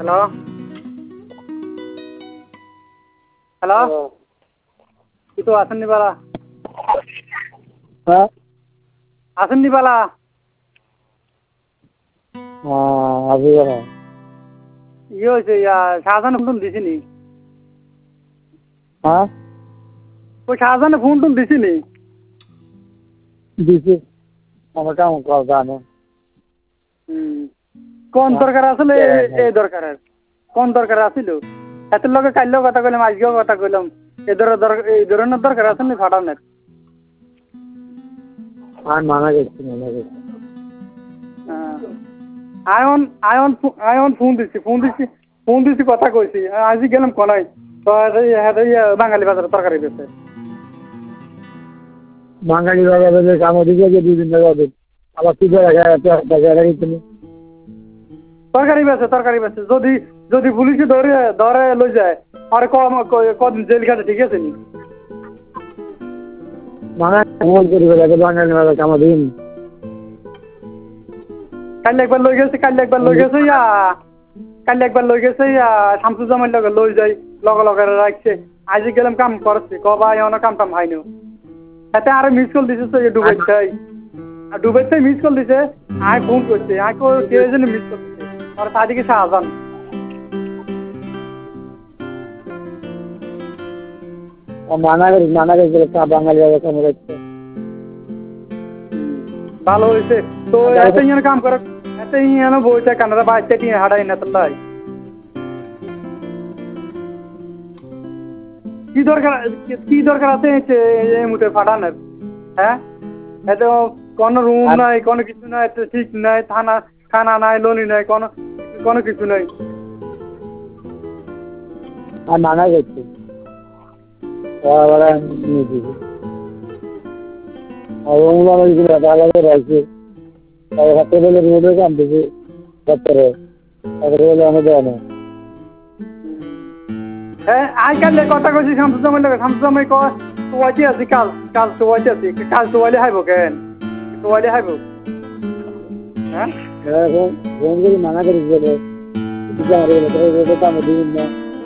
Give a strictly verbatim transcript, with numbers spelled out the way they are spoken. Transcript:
hello hello কিছু আছেন নি বালা হ্যাঁ আছেন নি বালা আজি ইয়ে হয়েছে ইয়া শাহজাহান ফোন দিছি নি হ্যাঁ ওই শাহজাহানে ফোন টোন দিছি নি দিছি আমার কেমন কল জানো হুম কোন দরকার আসলে এই দরকার কোন দরকার আসিল এত লগে কাইলেও কথা কইলাম আজকেও কথা কইলাম এই ধর এই ধরনের দরকার আছে নি ফাটানের আর মানা গেছি মানা গেছি আয়ন আয়ন আয়ন ফোন দিছি ফোন দিছি ফোন দিছি কথা কইছি আজি গেলাম কোনাই তো বাঙালি বাজারে তরকারি বেছে বাঙালি বাজারে কাম দিকে যে দুদিন ধরে আবার কি করে দেখা রাখি তুমি তরকারি বেছে তরকারি বেছে যদি যদি পুলিশে ধরে ধরে লই যায় আর কম কদিন জেল খাটে ঠিক আছে নি মানে মন করি বলে বাঙালি বাজারে কাম দিন কাল একবার লই গেছে কাল একবার লই গেছে ইয়া কাল একবার লই গেছে ইয়া শামসুজ্জামান লগে লই যাই লগে লগে রাখছে আজি গেলাম কাম করছি কবা এখনো কাম টাম হয়নি এতে আরে মিস কল দিছে তো ডুবাইছে আর ডুবাইছে মিস কল দিছে আয় ফোন করছে আয় কো কে যেন মিস কল দিছে আর সাদিকে শাহজাহান মানা করি মানা করি বাঙালি বাজারে কাম করছে ভালো হয়েছে তো এত ইয়ান কাম করে এত ইয়ান বইতে কানাডা বাইতে টিয়া হাড়াই না তাই কি দরকার কি দরকার আছে এই মুহূর্তে ফাটানোর হ্যাঁ এত কোনো রুম নাই কোনো কিছু নাই ঠিক নাই থানা খানা নাই লোনি নাই কোনো কোনো কিছু নাই আর মানা গেছি ওরা নিয়ে দিবি আর ওগুলো আমাদের ভালো রাখছে তাই হাতে বলে রোডে কাম দিবি সত্তরে তারপরে বলে আমাদের না হ্যাঁ আজকাল কথা কইছি শামসুজ্জামান লাগে শামসুজ্জামান কয় তোয়াইতে আছি কাল কাল তোয়াইতে আছি কাল তোয়াইলে হাইব কেন তোয়াইলে হাইব হ্যাঁ এখন ফোন করে মানা করিস বলে রোডে কাম দিবি না